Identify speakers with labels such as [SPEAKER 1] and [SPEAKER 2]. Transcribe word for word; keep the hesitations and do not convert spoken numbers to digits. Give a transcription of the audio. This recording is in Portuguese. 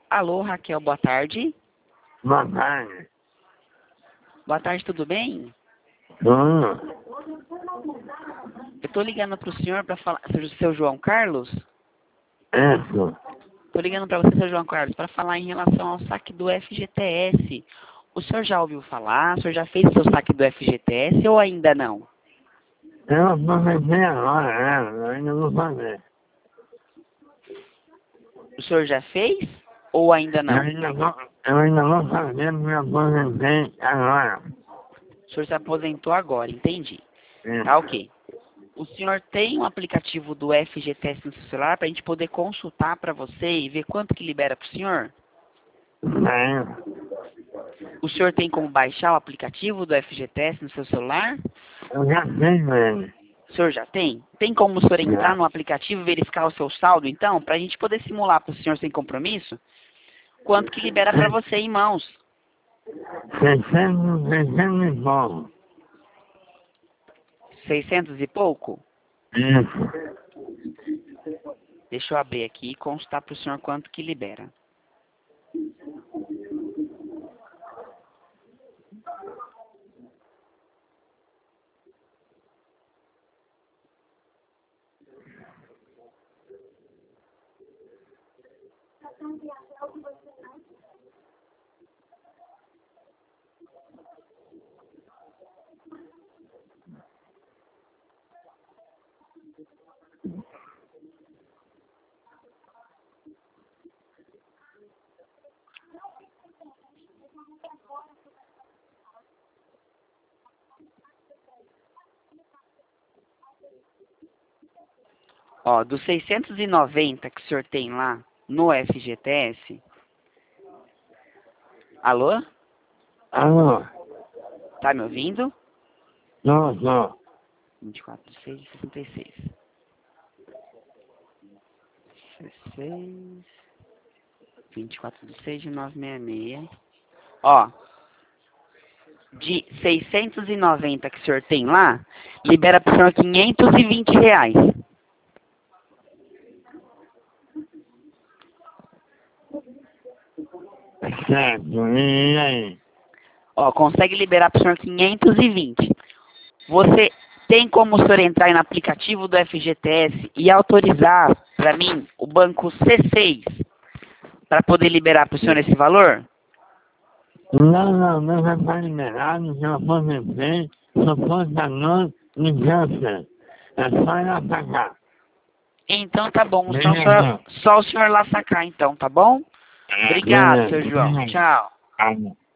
[SPEAKER 1] Alô, Raquel, boa tarde.
[SPEAKER 2] Boa tarde.
[SPEAKER 1] Boa tarde, tudo bem?
[SPEAKER 2] Tudo.
[SPEAKER 1] Eu tô ligando pro senhor para falar... Seu, seu João Carlos?
[SPEAKER 2] Isso.
[SPEAKER 1] Tô ligando para você, seu João Carlos, para falar em relação ao saque do F G T S. O senhor já ouviu falar? O senhor já fez seu saque do F G T S ou ainda não?
[SPEAKER 2] Eu aproveitei agora, né? Eu ainda vou fazer.
[SPEAKER 1] O senhor já fez ou ainda
[SPEAKER 2] Eu
[SPEAKER 1] não?
[SPEAKER 2] ainda vou, eu ainda vou fazer porque eu aposentei agora.
[SPEAKER 1] O senhor se aposentou agora, entendi.
[SPEAKER 2] Isso.
[SPEAKER 1] Tá ok. O senhor tem um aplicativo do F G T S no seu celular para a gente poder consultar para você e ver quanto que libera para o senhor?
[SPEAKER 2] Tenho.
[SPEAKER 1] O senhor tem como baixar o aplicativo do F G T S no seu celular?
[SPEAKER 2] Eu já tenho ele.
[SPEAKER 1] O senhor já tem? Tem como o senhor entrar
[SPEAKER 2] Já.
[SPEAKER 1] no aplicativo e verificar o seu saldo, então? Para a gente poder simular para o senhor sem compromisso? Quanto que libera para você em mãos?
[SPEAKER 2] Seiscentos, seiscentos e pouco.
[SPEAKER 1] seiscentos e pouco?
[SPEAKER 2] Isso.
[SPEAKER 1] Deixa eu abrir aqui e constar para o senhor quanto que libera. Ó, dos seiscentos e noventa que o senhor tem lá no F G T S... Alô?
[SPEAKER 2] Alô?
[SPEAKER 1] Tá me ouvindo?
[SPEAKER 2] Tô, tô.
[SPEAKER 1] vinte e quatro de seis de sessenta e seis. dezesseis... vinte e quatro de seis de novecentos e sessenta e seis. Ó, de seiscentos e noventa que o senhor tem lá, libera para o senhor quinhentos e vinte reais.
[SPEAKER 2] Certo, e aí?
[SPEAKER 1] Ó, consegue liberar para o senhor quinhentos e vinte. Você tem como o senhor entrar no aplicativo do F G T S e autorizar para mim o banco C seis para poder liberar para o senhor esse valor?
[SPEAKER 2] Não, não, não já está liberado, já aposentei, sou portador de câncer. É só ir lá pra cá.
[SPEAKER 1] Então tá bom, só o senhor,
[SPEAKER 2] Beleza.
[SPEAKER 1] só o senhor lá sacar então, tá bom? Obrigado, seu
[SPEAKER 2] Beleza.
[SPEAKER 1] João. Tchau.
[SPEAKER 2] Beleza.